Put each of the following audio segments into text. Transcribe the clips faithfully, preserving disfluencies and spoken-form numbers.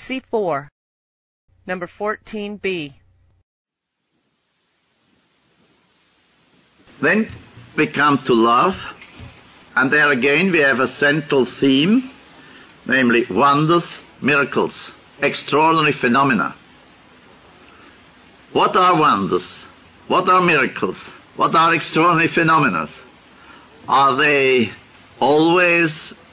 C four. Number fourteen B. Then we come to love, and there again we have a central theme, namely wonders, miracles, extraordinary phenomena. What are wonders? What are miracles? What are extraordinary phenomena? Are they always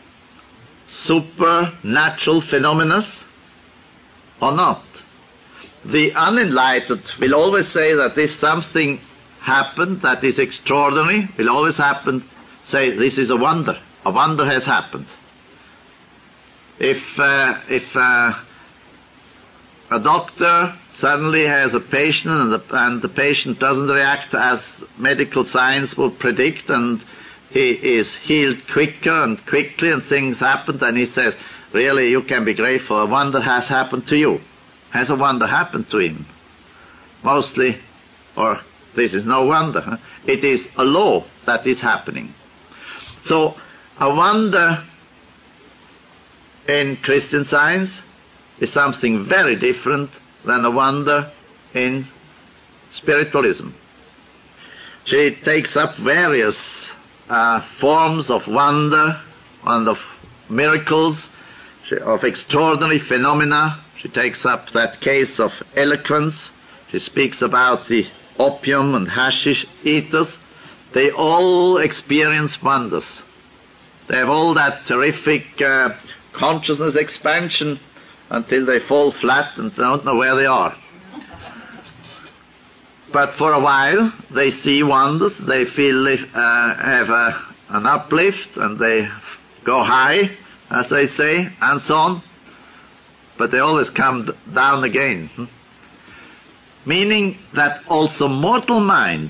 supernatural phenomena or not? The unenlightened will always say that if something happened that is extraordinary, will always happen, say this is a wonder. A wonder has happened. If uh, if uh, a doctor suddenly has a patient and the, and the patient doesn't react as medical science would predict, and he is healed quicker and quickly and things happen, then he says, really, you can be grateful. A wonder has happened to you. Has a wonder happened to him? Mostly, or this is no wonder. Huh? It is a law that is happening. So, a wonder in Christian Science is something very different than a wonder in spiritualism. She takes up various uh, forms of wonder and of miracles, of extraordinary phenomena. She takes up that case of eloquence. She speaks about the opium and hashish eaters. They all experience wonders. They have all that terrific uh, consciousness expansion until they fall flat and don't know where they are. But for a while, they see wonders, they feel uh, have a, an uplift, and they go high, as they say, and so on. But they always come d- down again. Hmm? Meaning that also mortal mind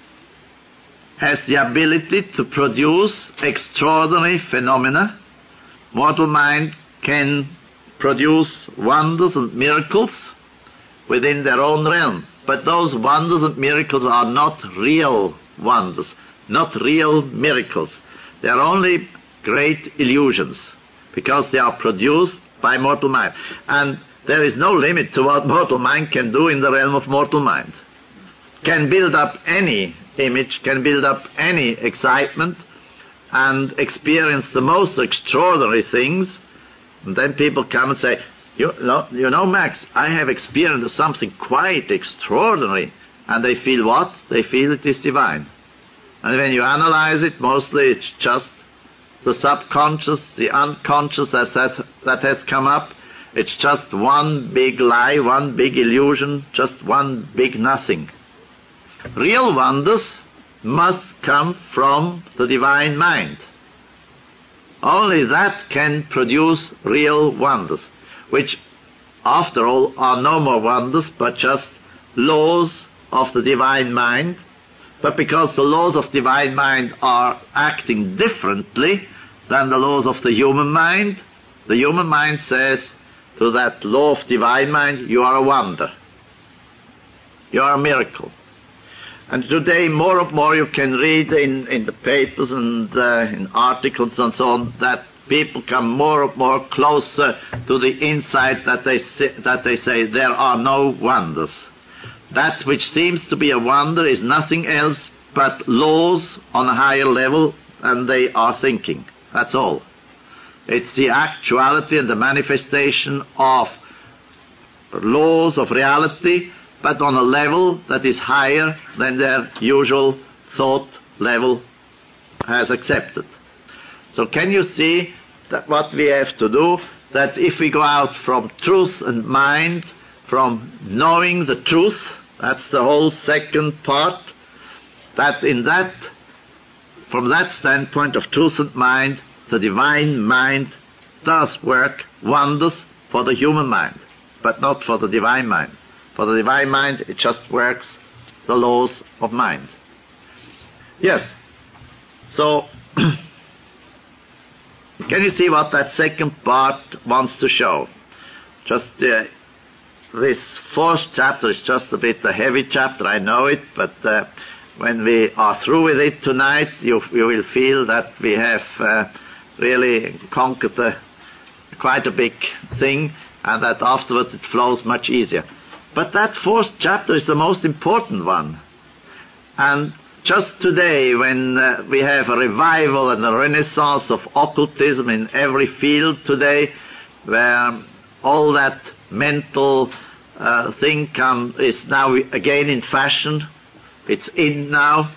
has the ability to produce extraordinary phenomena. Mortal mind can produce wonders and miracles within their own realm. But those wonders and miracles are not real wonders, not real miracles. They are only great illusions, because they are produced by mortal mind. And there is no limit to what mortal mind can do in the realm of mortal mind. Can build up any image, can build up any excitement, and experience the most extraordinary things. And then people come and say, You know, you know, Max, I have experienced something quite extraordinary. And they feel what? They feel it is divine. And when you analyze it, mostly it's just the subconscious, the unconscious that has, that has come up. It's just one big lie, one big illusion, just one big nothing. Real wonders must come from the divine mind. Only that can produce real wonders, which, after all, are no more wonders, but just laws of the divine mind. But because the laws of divine mind are acting differently than the laws of the human mind, the human mind says to that law of divine mind, you are a wonder. You are a miracle. And today, more and more you can read in, in the papers and uh, in articles and so on, that people come more and more closer to the insight that they say, that they say there are no wonders. That which seems to be a wonder is nothing else but laws on a higher level, and they are thinking. That's all. It's the actuality and the manifestation of laws of reality, but on a level that is higher than their usual thought level has accepted. So can you see that what we have to do, that if we go out from truth and mind, from knowing the truth, that's the whole second part, that in that, from that standpoint of truth and mind, the divine mind does work wonders for the human mind, but not for the divine mind. For the divine mind, it just works the laws of mind. Yes. So, can you see what that second part wants to show? Just uh, this fourth chapter is just a bit a heavy chapter, I know it, but uh, when we are through with it tonight, you, you will feel that we have uh, really conquered the quite a big thing, and that afterwards it flows much easier. But that fourth chapter is the most important one. And just today, when uh, we have a revival and a renaissance of occultism in every field today, where all that mental uh, thing come, is now again in fashion, it's in now,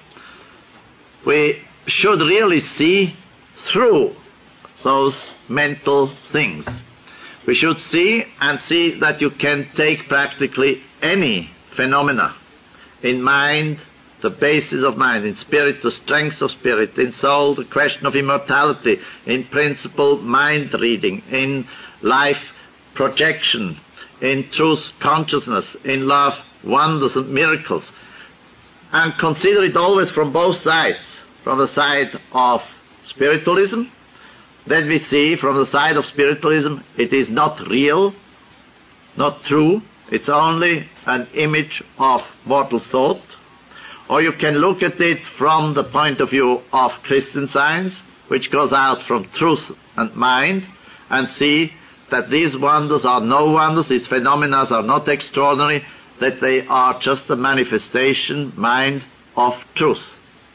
we should really see through those mental things. We should see and see that you can take practically any phenomena in mind, the basis of mind, in spirit, the strength of spirit, in soul, the question of immortality, in principle, mind reading, in life, projection, in truth, consciousness, in love, wonders and miracles, and consider it always from both sides, from the side of spiritualism. Then we see from the side of spiritualism it is not real, not true, it's only an image of mortal thought. Or you can look at it from the point of view of Christian Science, which goes out from truth and mind, and see that these wonders are no wonders, these phenomena are not extraordinary, that they are just a manifestation, mind, of truth.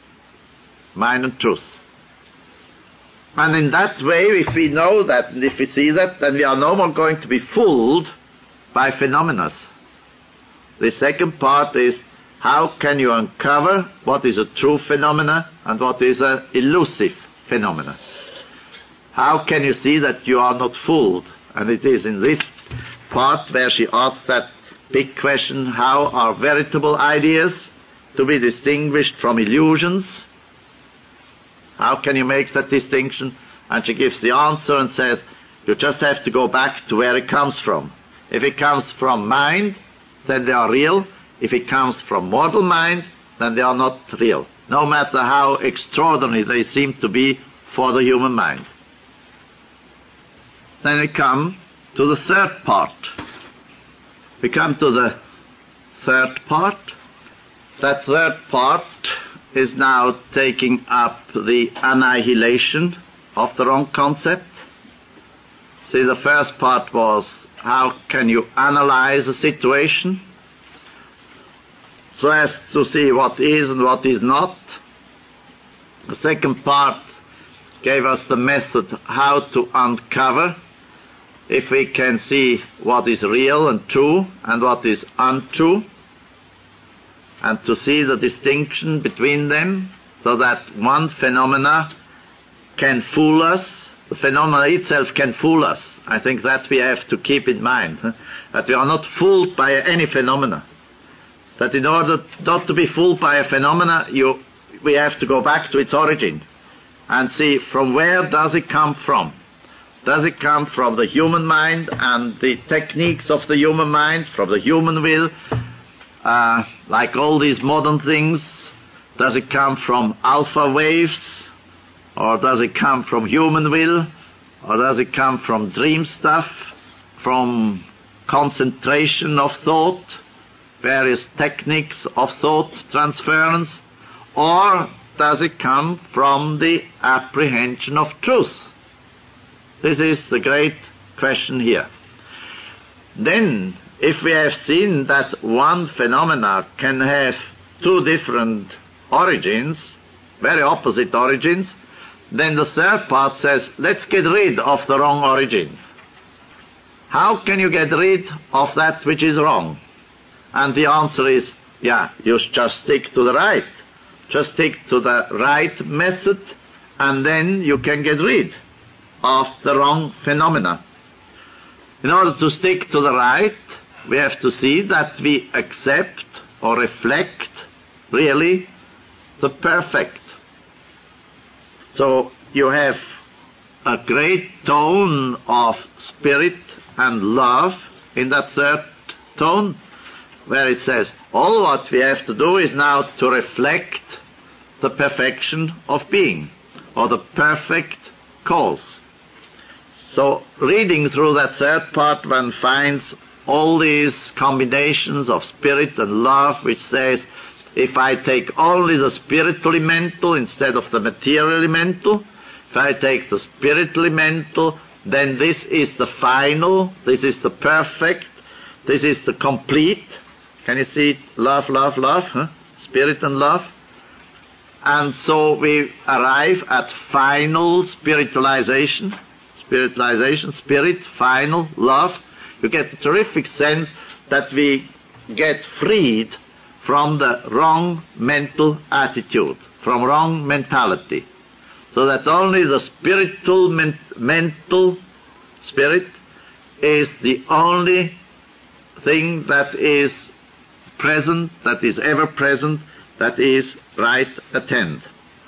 Mind and truth. And in that way, if we know that, and if we see that, then we are no more going to be fooled by phenomena. The second part is, how can you uncover what is a true phenomena and what is an elusive phenomena? How can you see that you are not fooled? And it is in this part where she asks that big question, how are veritable ideas to be distinguished from illusions? How can you make that distinction? And she gives the answer and says, you just have to go back to where it comes from. If it comes from mind, then they are real. If it comes from mortal mind, then they are not real, no matter how extraordinary they seem to be for the human mind. Then we come to the third part. We come to the third part. That third part is now taking up the annihilation of the wrong concept. See, the first part was, how can you analyze a situation so as to see what is and what is not. The second part gave us the method how to uncover, if we can see what is real and true and what is untrue, and to see the distinction between them, so that one phenomena can fool us. The phenomena itself can fool us. I think that we have to keep in mind, huh? That we are not fooled by any phenomena. That in order not to be fooled by a phenomena, you, we have to go back to its origin and see from where does it come from. Does it come from the human mind and the techniques of the human mind, from the human will, uh, like all these modern things? Does it come from alpha waves, or does it come from human will, or does it come from dream stuff, from concentration of thought, various techniques of thought transference, or does it come from the apprehension of truth? This is the great question here. Then, if we have seen that one phenomena can have two different origins, very opposite origins, then the third part says, let's get rid of the wrong origin. How can you get rid of that which is wrong? And the answer is, yeah, you just stick to the right. Just stick to the right method, and then you can get rid of the wrong phenomena. In order to stick to the right, we have to see that we accept or reflect really the perfect. So you have a great tone of spirit and love in that third tone, where it says, all what we have to do is now to reflect the perfection of being, or the perfect cause. So reading through that third part, one finds all these combinations of spirit and love, which says, if I take only the spiritually mental instead of the materially mental, if I take the spiritually mental, then this is the final, this is the perfect, this is the complete. Can you see love, love, love? Huh? Spirit and love. And so we arrive at final spiritualization, spiritualization, spirit, final, love. You get a terrific sense that we get freed from the wrong mental attitude, from wrong mentality. So that only the spiritual, men- mental spirit is the only thing that is present, that is ever present, that is right attend.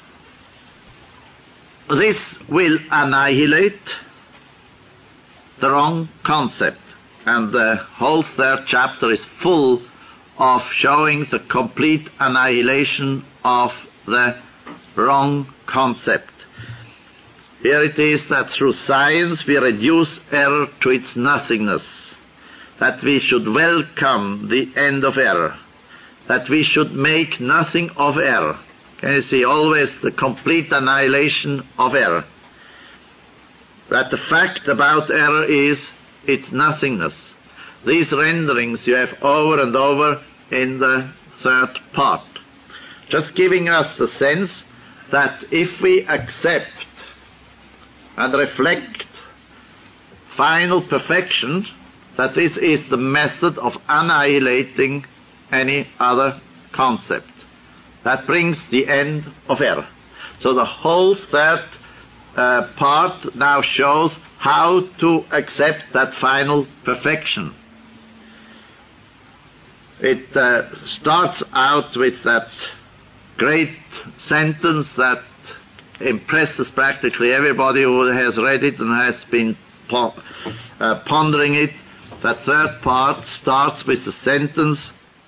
This will annihilate the wrong concept, and the whole third chapter is full of showing the complete annihilation of the wrong concept. Here it is that through science we reduce error to its nothingness, that we should welcome the end of error, that we should make nothing of error. Can you see? Always the complete annihilation of error. That the fact about error is its nothingness. These renderings you have over and over in the third part, just giving us the sense that if we accept and reflect final perfection, that this is the method of annihilating any other concept. That brings the end of error. So the whole third uh, part now shows how to accept that final perfection. It uh, starts out with that great sentence that impresses practically everybody who has read it and has been po- uh, pondering it. That third part starts with the sentence,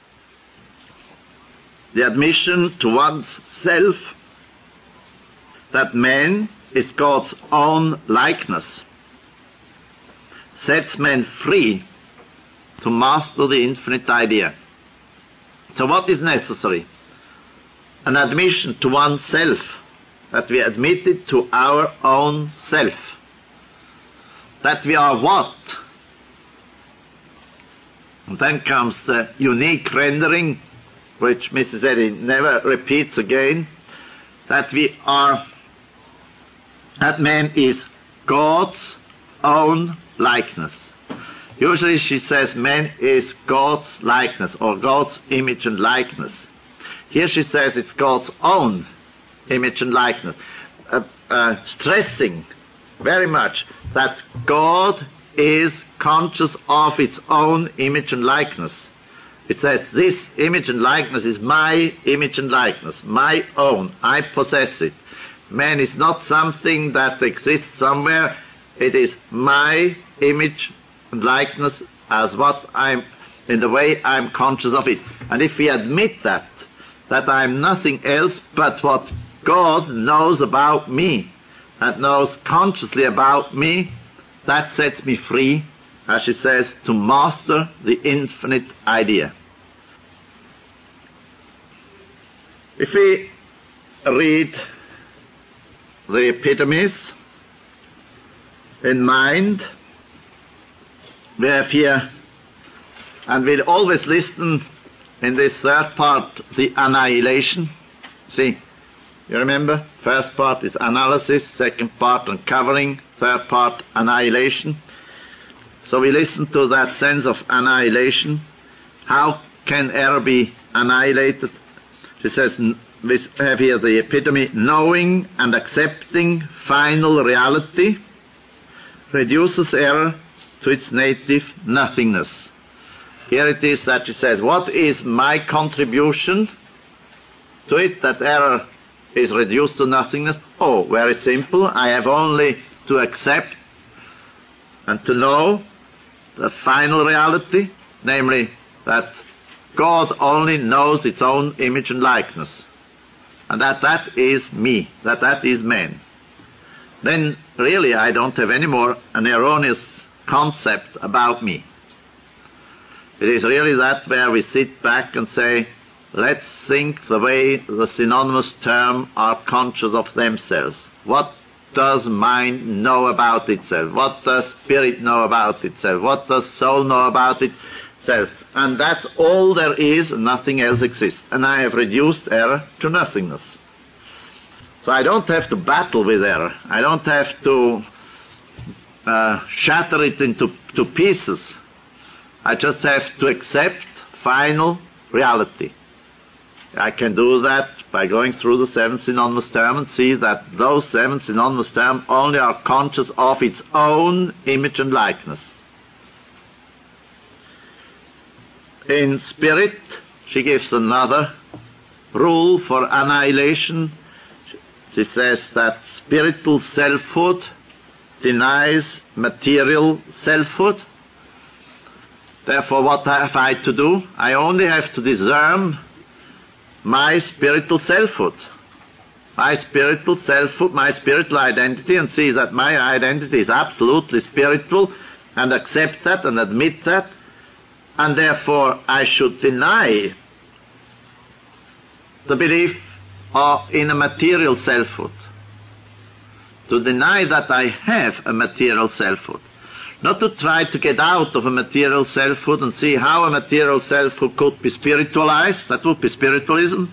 the admission to one's self that man is God's own likeness sets men free to master the infinite idea. So what is necessary? An admission to oneself, that we admit it to our own self. That we are what? And then comes the unique rendering, which Missus Eddy never repeats again, that we are, that man is God's own likeness. Usually she says man is God's likeness or God's image and likeness. Here she says it's God's own image and likeness, uh, uh, stressing very much that God is conscious of its own image and likeness. It says this image and likeness is my image and likeness, my own. I possess it. Man is not something that exists somewhere. It is my image and likeness as what I'm, in the way I'm conscious of it. And if we admit that, that I'm nothing else but what God knows about me, and knows consciously about me, that sets me free, as she says, to master the infinite idea. If we read the epitomes in mind, we have here, and we'll always listen in this third part, the annihilation. See, you remember? First part is analysis, second part uncovering, third part annihilation. So we listen to that sense of annihilation. How can error be annihilated? She says, we have here the epitome, knowing and accepting final reality reduces error to its native nothingness. Here it is that she says, what is my contribution to it, that error is reduced to nothingness? Oh, very simple. I have only to accept and to know the final reality, namely that God only knows its own image and likeness, and that that is me, that that is man. Then really I don't have any more an erroneous concept about me. It is really that where we sit back and say, let's think the way the synonymous term are conscious of themselves. What does mind know about itself? What does spirit know about itself? What does soul know about itself? And that's all there is, and nothing else exists. And I have reduced error to nothingness. So I don't have to battle with error. I don't have to uh, shatter it into to pieces. I just have to accept final reality. I can do that by going through the seven synonymous terms and see that those seven synonymous terms only are conscious of its own image and likeness. In spirit, she gives another rule for annihilation. She says that spiritual selfhood denies material selfhood. Therefore, what have I to do? I only have to discern my spiritual selfhood, my spiritual selfhood, my spiritual identity, and see that my identity is absolutely spiritual, and accept that and admit that, and therefore I should deny the belief of, in a material selfhood, to deny that I have a material selfhood. Not to try to get out of a material selfhood and see how a material selfhood could be spiritualized. That would be spiritualism.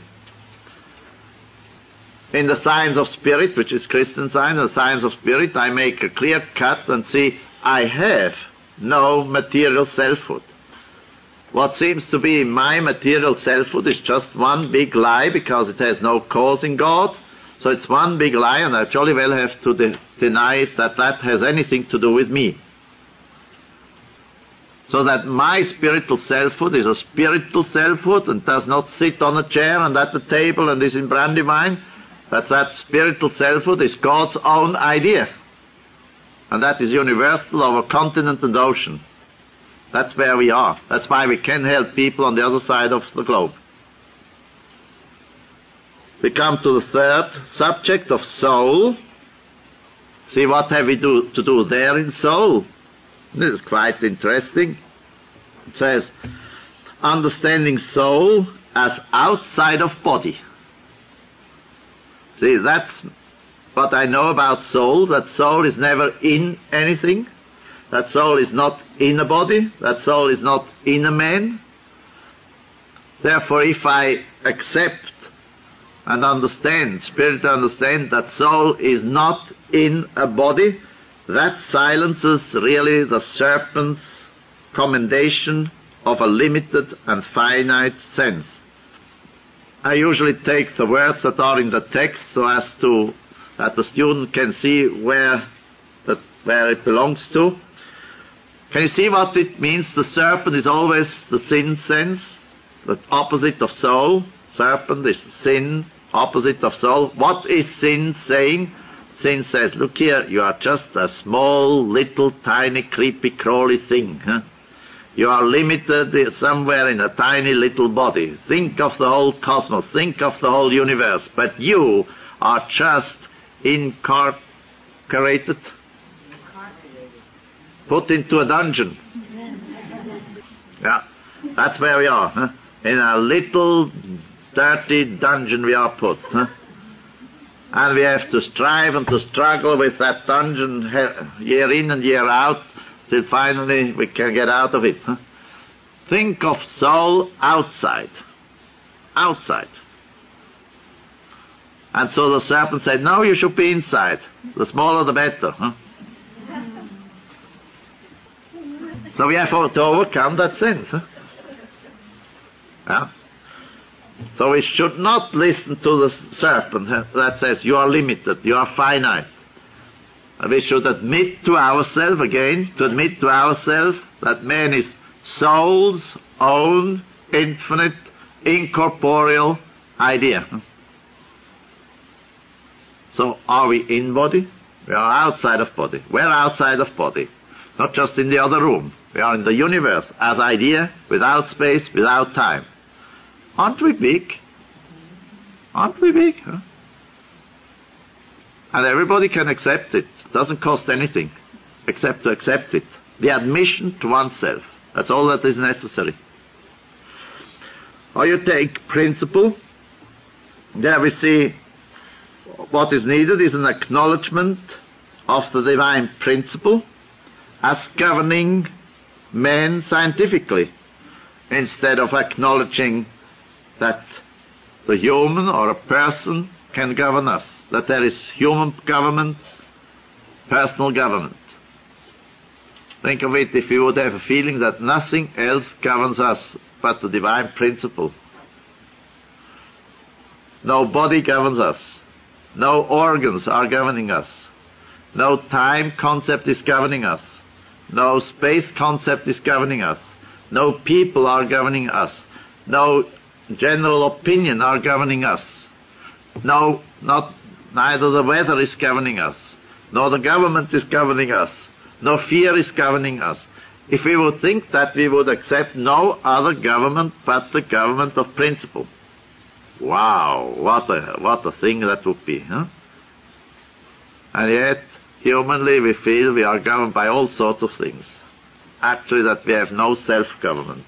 In the science of spirit, which is Christian science, the science of spirit, I make a clear cut and see I have no material selfhood. What seems to be my material selfhood is just one big lie, because it has no cause in God. So it's one big lie, and I jolly well have to de- deny it that that has anything to do with me. So that my spiritual selfhood is a spiritual selfhood and does not sit on a chair and at the table and is in brandy wine, but that spiritual selfhood is God's own idea. And that is universal over continent and ocean. That's where we are. That's why we can help people on the other side of the globe. We come to the third subject of soul. See, what have we do, to do there in soul? This is quite interesting. It says, understanding soul as outside of body. See, that's what I know about soul, that soul is never in anything, that soul is not in a body, that soul is not in a man. Therefore, if I accept and understand, spirit understand, that soul is not in a body, that silences really the serpent's commendation of a limited and finite sense. I usually take the words that are in the text so as to that the student can see where that where it belongs to. Can you see what it means? The serpent is always the sin sense, the opposite of soul. Serpent is sin, opposite of soul. What is sin saying? Sin says, look here, you are just a small, little, tiny, creepy, crawly thing. Huh? You are limited somewhere in a tiny little body. Think of the whole cosmos. Think of the whole universe. But you are just incarcerated, put into a dungeon. Yeah, that's where we are. Huh? In a little, dirty dungeon we are put. Huh? And we have to strive and to struggle with that dungeon year in and year out till finally we can get out of it. Huh? Think of soul outside. Outside. And so the serpent said, no, you should be inside. The smaller the better. Huh? So we have to overcome that sense. Huh? Yeah. So we should not listen to the serpent that says you are limited, you are finite. And we should admit to ourselves, again, to admit to ourselves that man is soul's own infinite, incorporeal idea. So are we in body? We are outside of body. We're outside of body. Not just in the other room. We are in the universe as idea, without space, without time. Aren't we big? Aren't we big? Huh? And everybody can accept it. It doesn't cost anything except to accept it. The admission to oneself. That's all that is necessary. Or you take principle. There we see what is needed is an acknowledgement of the divine principle as governing men scientifically, instead of acknowledging that the human or a person can govern us, that there is human government, personal government. Think of it if we would have a feeling that nothing else governs us but the divine principle. No body governs us. No organs are governing us. No time concept is governing us. No space concept is governing us. No people are governing us. No general opinion are governing us. No, not, neither the weather is governing us, nor the government is governing us, no fear is governing us. If we would think that, we would accept no other government but the government of principle. Wow, what a, what a thing that would be, huh? And yet, humanly, we feel we are governed by all sorts of things. Actually, that we have no self-government.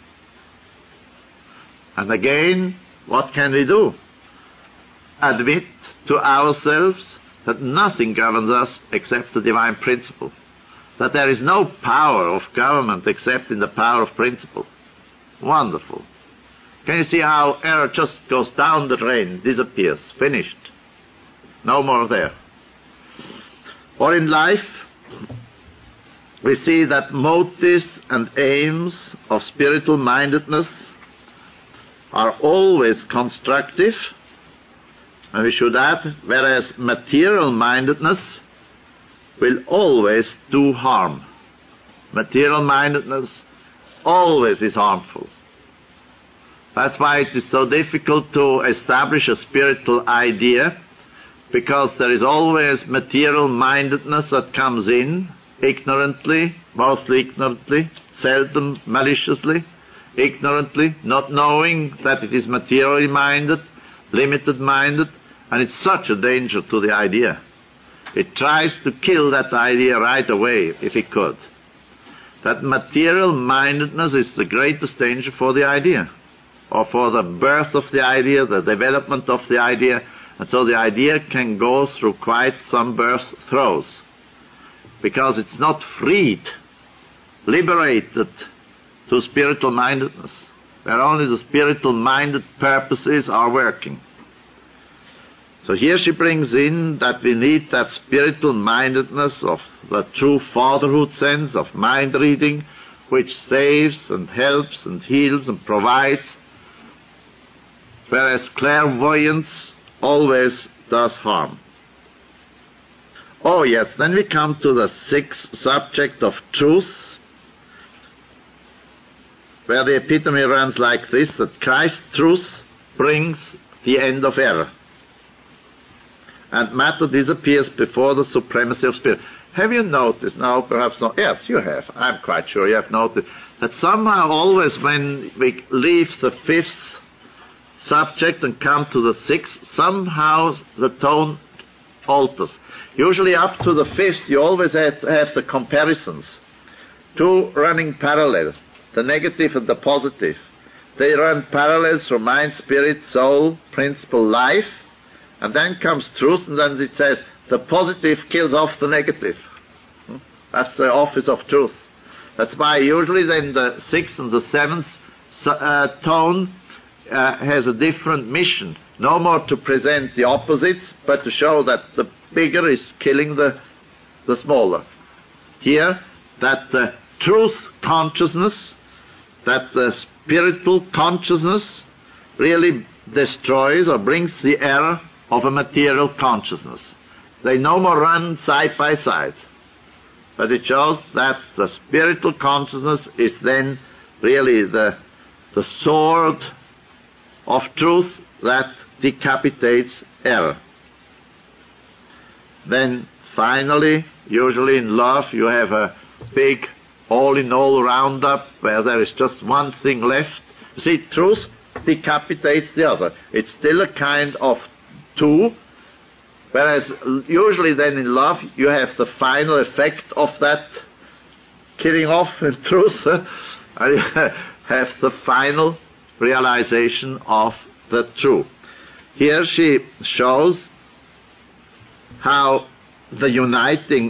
And again, what can we do? Admit to ourselves that nothing governs us except the divine principle. That there is no power of government except in the power of principle. Wonderful. Can you see how error just goes down the drain, disappears, finished? No more there. Or in life, we see that motives and aims of spiritual mindedness are always constructive, and we should add, whereas material mindedness will always do harm. Material mindedness always is harmful. That's why it is so difficult to establish a spiritual idea, because there is always material mindedness that comes in, ignorantly, mostly ignorantly, seldom maliciously, ignorantly, not knowing that it is materially minded, limited minded, and it's such a danger to the idea. It tries to kill that idea right away, if it could. That material mindedness is the greatest danger for the idea, or for the birth of the idea, the development of the idea, and so the idea can go through quite some birth throes, because it's not freed, liberated to spiritual mindedness, where only the spiritual minded purposes are working. So here she brings in that we need that spiritual mindedness of the true fatherhood sense of mind reading, which saves and helps and heals and provides, whereas clairvoyance always does harm. Oh yes, then we come to the sixth subject of truth, where the epitome runs like this, that Christ's truth brings the end of error, and matter disappears before the supremacy of spirit. Have you noticed now, perhaps not, yes, you have, I'm quite sure you have noticed, that somehow always when we leave the fifth subject and come to the sixth, somehow the tone alters. Usually up to the fifth you always have to have the comparisons, two running parallel, the negative and the positive. They run parallel through mind, spirit, soul, principle, life, and then comes truth, and then it says the positive kills off the negative. That's the office of truth. That's why usually then the sixth and the seventh uh, tone uh, has a different mission. No more to present the opposites, but to show that the bigger is killing the, the smaller. Here, that the truth consciousness, that the spiritual consciousness really destroys or brings the error of a material consciousness. They no more run side by side, but it shows that the spiritual consciousness is then really the, the sword of truth that decapitates error. Then finally, usually in love, you have a big all-in-all roundup where there is just one thing left. You see, truth decapitates the other. It's still a kind of two, whereas usually then in love you have the final effect of that killing off in truth, and you have the final realization of the true. Here she shows how the uniting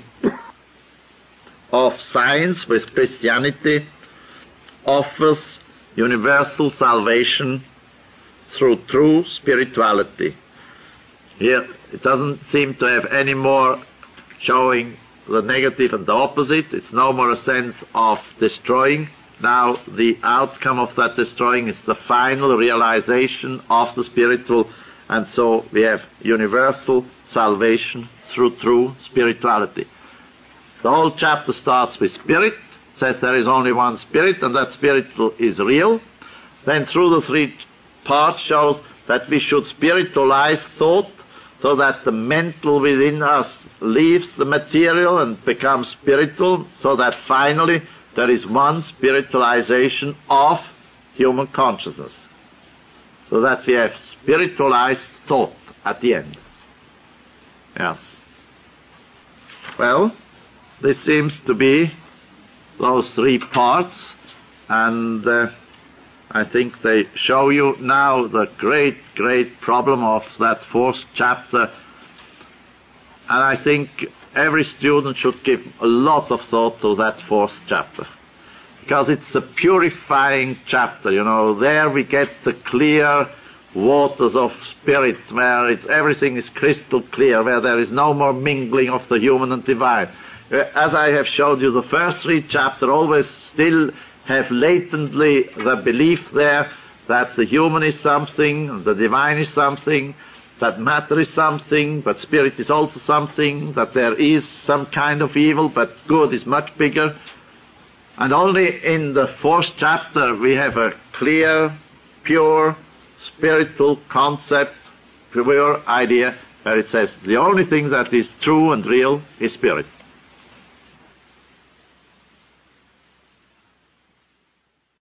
of science with Christianity offers universal salvation through true spirituality. Here it doesn't seem to have any more showing the negative and the opposite. It's no more a sense of destroying. Now the outcome of that destroying is the final realization of the spiritual, and so we have universal salvation through true spirituality. The whole chapter starts with spirit, says there is only one spirit, and that spiritual is real. Then through the three parts shows that we should spiritualize thought, so that the mental within us leaves the material and becomes spiritual, so that finally there is one spiritualization of human consciousness, so that we have spiritualized thought at the end. Yes. Well, this seems to be those three parts, and uh, I think they show you now the great, great problem of that fourth chapter. And I think every student should give a lot of thought to that fourth chapter, because it's the purifying chapter. You know, there we get the clear waters of spirit, where it, everything is crystal clear, where there is no more mingling of the human and divine. As I have showed you, the first three chapters always still have latently the belief there that the human is something, the divine is something, that matter is something, but spirit is also something, that there is some kind of evil, but good is much bigger. And only in the fourth chapter we have a clear, pure, spiritual concept, pure idea, where it says the only thing that is true and real is spirit.